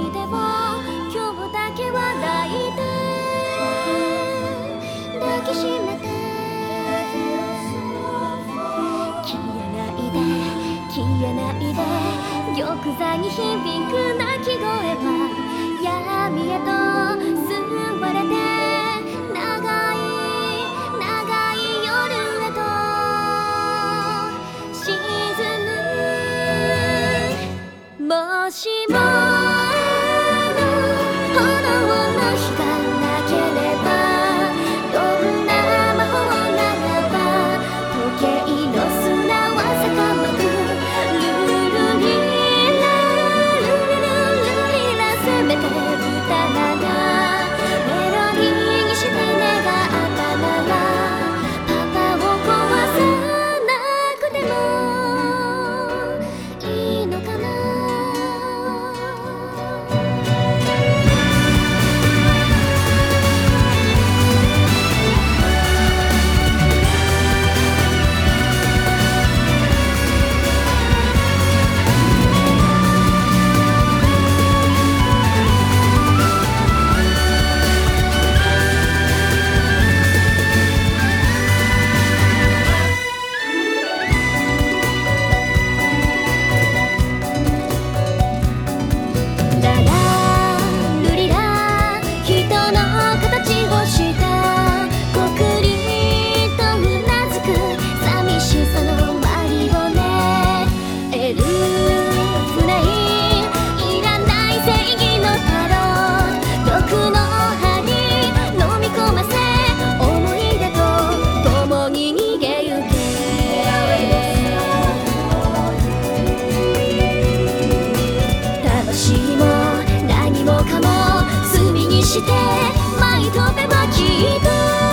手を今日だけは抱いて抱きしめて消えないで玉座に響く鳴き声は闇へと吸われて長い長い夜へと沈む。もしも炎の火がなければどんな魔法ならば時計の砂は逆まくルルリラルルルルリラせめて歌ならメロディーにして願ったならパパを壊さなくてもいいのかな。何もかも罪にして舞い飛べばきっと